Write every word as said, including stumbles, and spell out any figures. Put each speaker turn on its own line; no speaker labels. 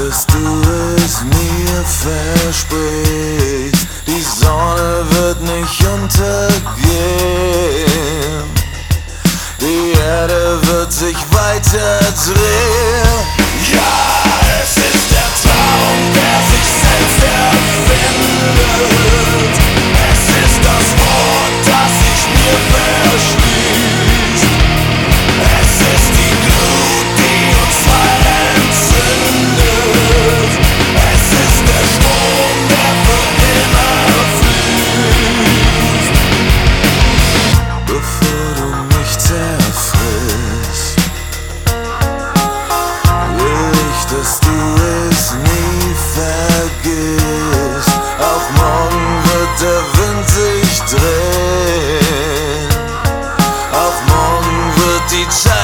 dass du es mir versprichst. Die Sonne wird nicht untergehen, die Erde wird sich weiter drehen. Ja, es ist der Traum, der sich selbst erfindet. Es ist das Wort, das sich mir verschließt. Es ist die Glut, die uns zwei entzündet. Es ist der Strom, der für immer fließt. Bevor du mich zerfrisst, will ich, dass du es nie vergisst. Auch morgen wird der Wind sich drehen, auch morgen wird die Zeit